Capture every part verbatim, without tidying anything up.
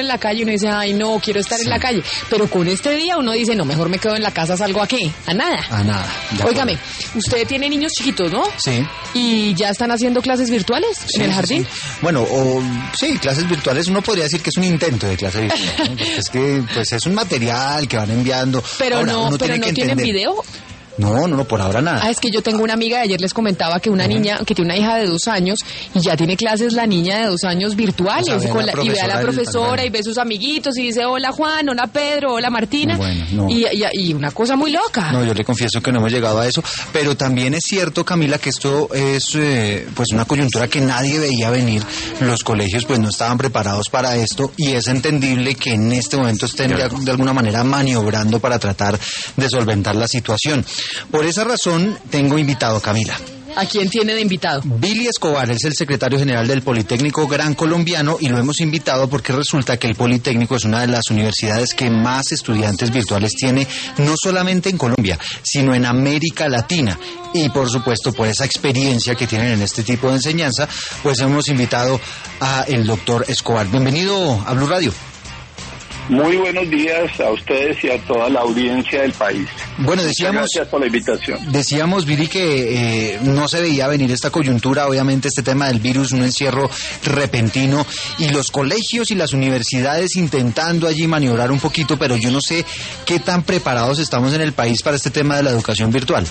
en la calle, uno dice, ay, no, quiero estar sí. en la calle. Pero con este día uno dice, no, mejor me quedo en la casa, ¿salgo a qué? A nada. A nada. Óigame, usted tiene niños chiquitos, ¿no? Sí. ¿Y ya están haciendo clases virtuales sí, en el jardín? Sí, sí. Bueno, o, sí, clases virtuales, uno podría decir que es un intento de clase virtual, ¿no? Porque es que pues es un material que van enviando. Pero ahora, no, pero no tienen video. No, no, no, por ahora nada. Ah, es que yo tengo una amiga, ayer les comentaba que una uh-huh. niña, que tiene una hija de dos años y ya tiene clases la niña de dos años virtuales, o sea, con la, y ve a la profesora y ve a sus amiguitos y dice, hola Juan, hola Pedro, hola Martina, bueno, no. y, y, y una cosa muy loca. No, yo le confieso que no hemos llegado a eso, pero también es cierto, Camila, que esto es eh, pues una coyuntura que nadie veía venir. Los colegios pues no estaban preparados para esto y es entendible que en este momento estén de, de alguna manera maniobrando para tratar de solventar la situación. Por esa razón, tengo invitado a Camila. ¿A quién tiene de invitado? Billy Escobar es el secretario general del Politécnico Gran Colombiano y lo hemos invitado porque resulta que el Politécnico es una de las universidades que más estudiantes virtuales tiene, no solamente en Colombia, sino en América Latina. Y por supuesto, por esa experiencia que tienen en este tipo de enseñanza, pues hemos invitado a el doctor Escobar. Bienvenido a Blue Radio. Muy buenos días a ustedes y a toda la audiencia del país. Bueno, decíamos... Muchas gracias por la invitación. Decíamos, Viri, que eh, no se veía venir esta coyuntura, obviamente este tema del virus, un encierro repentino, y los colegios y las universidades intentando allí maniobrar un poquito, pero yo no sé qué tan preparados estamos en el país para este tema de la educación virtual.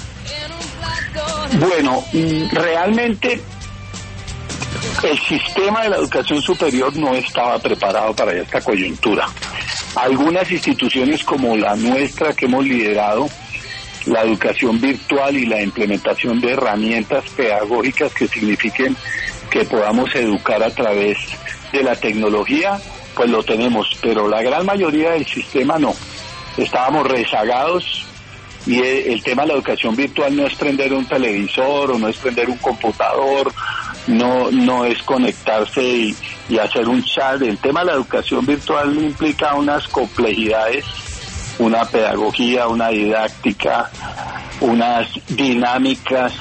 Bueno, realmente... el sistema de la educación superior no estaba preparado para esta coyuntura. Algunas instituciones como la nuestra que hemos liderado la educación virtual y la implementación de herramientas pedagógicas que signifiquen que podamos educar a través de la tecnología, pues lo tenemos, pero la gran mayoría del sistema no. Estábamos rezagados. Y el tema de la educación virtual no es prender un televisor o no es prender un computador, no no es conectarse y, y hacer un chat. El tema de la educación virtual implica unas complejidades, una pedagogía, una didáctica, unas dinámicas,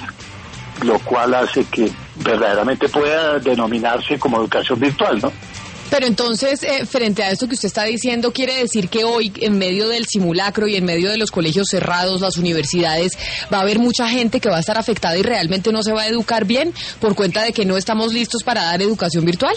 lo cual hace que verdaderamente pueda denominarse como educación virtual, ¿no? Pero entonces, eh, frente a esto que usted está diciendo, ¿quiere decir que hoy, en medio del simulacro y en medio de los colegios cerrados, las universidades, va a haber mucha gente que va a estar afectada y realmente no se va a educar bien por cuenta de que no estamos listos para dar educación virtual?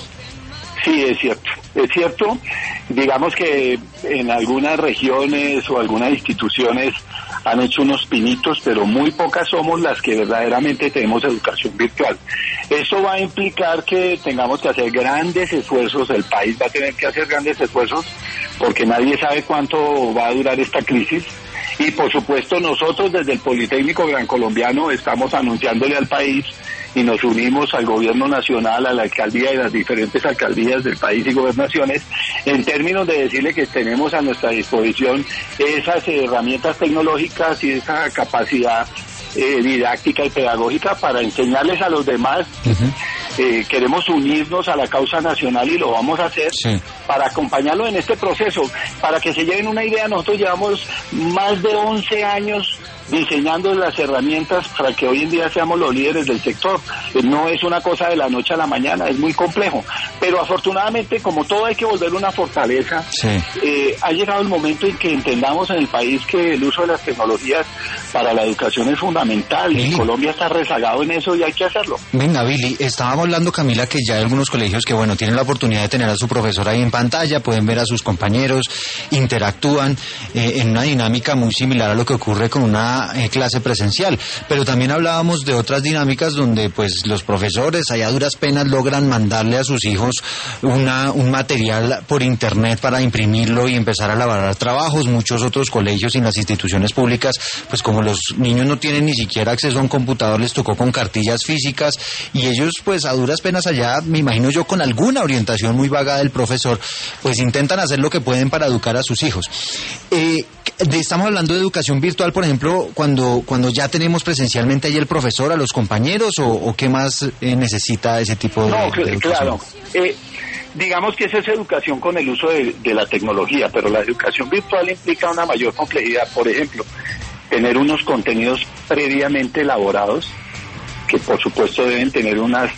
Sí, es cierto. Es cierto, digamos que en algunas regiones o algunas instituciones han hecho unos pinitos, pero muy pocas somos las que verdaderamente tenemos educación virtual. Eso va a implicar que tengamos que hacer grandes esfuerzos, el país va a tener que hacer grandes esfuerzos, porque nadie sabe cuánto va a durar esta crisis. Y por supuesto nosotros desde el Politécnico Gran Colombiano estamos anunciándole al país y nos unimos al gobierno nacional, a la alcaldía y las diferentes alcaldías del país y gobernaciones, en términos de decirle que tenemos a nuestra disposición esas herramientas tecnológicas y esa capacidad eh, didáctica y pedagógica para enseñarles a los demás. Uh-huh. Eh, queremos unirnos a la causa nacional y lo vamos a hacer sí. para acompañarlo en este proceso, para que se lleven una idea. Nosotros llevamos más de once años diseñando las herramientas para que hoy en día seamos los líderes del sector. No es una cosa de la noche a la mañana, es muy complejo, pero afortunadamente, como todo hay que volver una fortaleza, sí. eh, ha llegado el momento en que entendamos en el país que el uso de las tecnologías para la educación es fundamental. Billy. Y Colombia está rezagado en eso y hay que hacerlo. Venga, Billy, estábamos hablando, Camila, que ya hay algunos colegios que, bueno, tienen la oportunidad de tener a su profesor ahí en pantalla, pueden ver a sus compañeros, interactúan eh, en una dinámica muy similar a lo que ocurre con una Eh, clase presencial, pero también hablábamos de otras dinámicas donde pues los profesores allá a duras penas logran mandarle a sus hijos una un material por internet para imprimirlo y empezar a elaborar trabajos. Muchos otros colegios y las instituciones públicas, pues como los niños no tienen ni siquiera acceso a un computador, les tocó con cartillas físicas y ellos pues a duras penas allá, me imagino yo, con alguna orientación muy vaga del profesor, pues intentan hacer lo que pueden para educar a sus hijos. Eh, de, estamos hablando de educación virtual, por ejemplo, cuando cuando ya tenemos presencialmente ahí el profesor, a los compañeros, o, o qué más eh, necesita ese tipo de, no, de educación? Claro, eh, digamos que esa es educación con el uso de, de la tecnología, pero la educación virtual implica una mayor complejidad. Por ejemplo, tener unos contenidos previamente elaborados, que por supuesto deben tener unas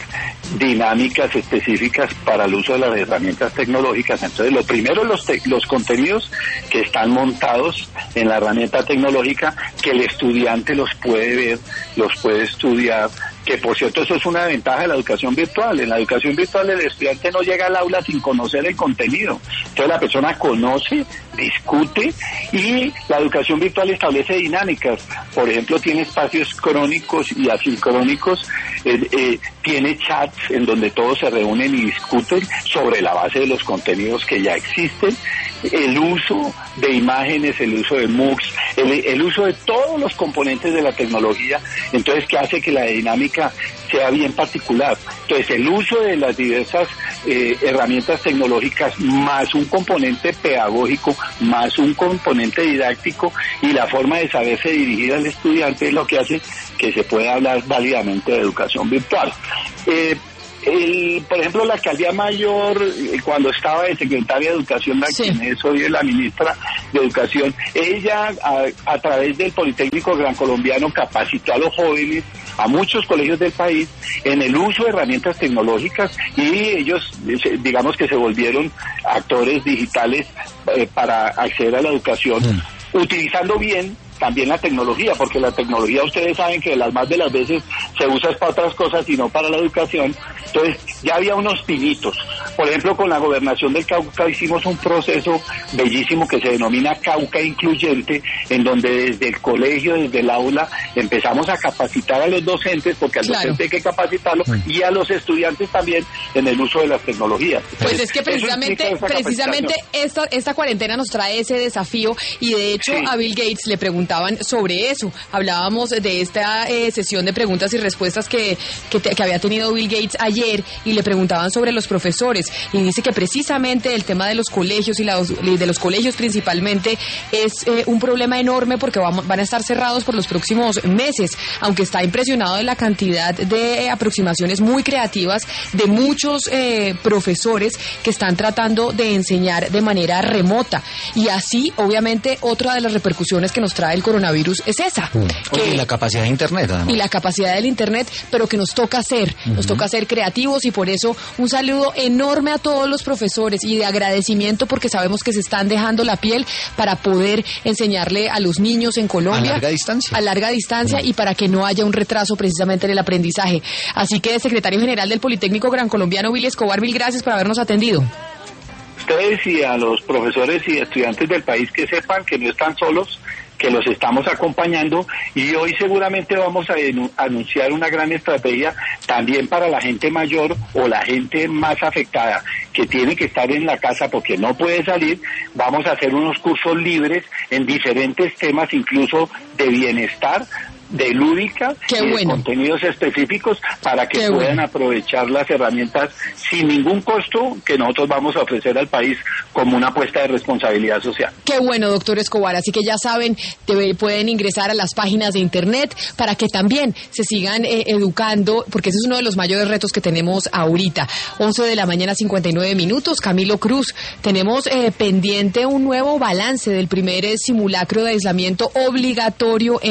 dinámicas específicas para el uso de las herramientas tecnológicas. Entonces, lo primero, los, te- los contenidos que están montados en la herramienta tecnológica, que el estudiante los puede ver, los puede estudiar, que por cierto eso es una ventaja de la educación virtual. En la educación virtual el estudiante no llega al aula sin conocer el contenido. Entonces la persona conoce, discute, y la educación virtual establece dinámicas. Por ejemplo, tiene espacios crónicos y asincrónicos, eh, eh, tiene chats en donde todos se reúnen y discuten sobre la base de los contenidos que ya existen, el uso de imágenes, el uso de MOOCs, el, el uso de todos los componentes de la tecnología, entonces que hace que la dinámica sea bien particular. Entonces el uso de las diversas eh, herramientas tecnológicas más un componente pedagógico, más un componente didáctico y la forma de saberse dirigir al estudiante es lo que hace que se pueda hablar válidamente de educación virtual. Eh, El, por ejemplo, la alcaldía mayor, cuando estaba de secretaria de Educación, la Sí. quien es hoy la ministra de Educación, ella a, a través del Politécnico Gran Colombiano capacitó a los jóvenes, a muchos colegios del país, en el uso de herramientas tecnológicas, y ellos, digamos que se volvieron actores digitales eh, para acceder a la educación, mm. utilizando bien también la tecnología, porque la tecnología ustedes saben que las más de las veces se usa para otras cosas y no para la educación. Entonces ya había unos pinitos. Por ejemplo, con la gobernación del Cauca hicimos un proceso bellísimo que se denomina Cauca Incluyente, en donde desde el colegio, desde el aula, empezamos a capacitar a los docentes, porque al Claro. docente hay que capacitarlo, y a los estudiantes también en el uso de las tecnologías. Pues es que Eso precisamente, implica esa precisamente esta, esta cuarentena nos trae ese desafío, y de hecho Sí. a Bill Gates le preguntaban sobre eso. Hablábamos de esta eh, sesión de preguntas y respuestas que, que, te- que había tenido Bill Gates ayer, y le preguntaban sobre los profesores, y dice que precisamente el tema de los colegios y, la, y de los colegios principalmente es eh, un problema enorme, porque vamos, van a estar cerrados por los próximos meses, aunque está impresionado de la cantidad de aproximaciones muy creativas de muchos eh, profesores que están tratando de enseñar de manera remota, y así obviamente otra de las repercusiones que nos trae el coronavirus es esa. Mm. que- Oye, y la capacidad de Internet, además. y la capacidad del Internet, pero que nos toca ser, nos Ujú. toca ser creativos, y por eso un saludo enorme a todos los profesores y de agradecimiento, porque sabemos que se están dejando la piel para poder enseñarle a los niños en Colombia A larga distancia. a larga distancia y para que no haya un retraso precisamente en el aprendizaje. Así que, secretario general del Politécnico Gran Colombiano, Billy Escobar, mil gracias por habernos atendido. Ustedes y a los profesores y estudiantes del país que sepan que no están solos, que los estamos acompañando, y hoy seguramente vamos a enu- anunciar una gran estrategia también para la gente mayor o la gente más afectada que tiene que estar en la casa porque no puede salir. Vamos a hacer unos cursos libres en diferentes temas, incluso de bienestar, de lúdica Qué y bueno. de contenidos específicos, para que Qué puedan bueno. aprovechar las herramientas sin ningún costo que nosotros vamos a ofrecer al país como una apuesta de responsabilidad social. Qué bueno, doctor Escobar. Así que ya saben, te- pueden ingresar a las páginas de internet para que también se sigan eh, educando, porque ese es uno de los mayores retos que tenemos ahorita. once de la mañana, cincuenta y nueve minutos. Camilo Cruz, tenemos eh, pendiente un nuevo balance del primer eh, simulacro de aislamiento obligatorio en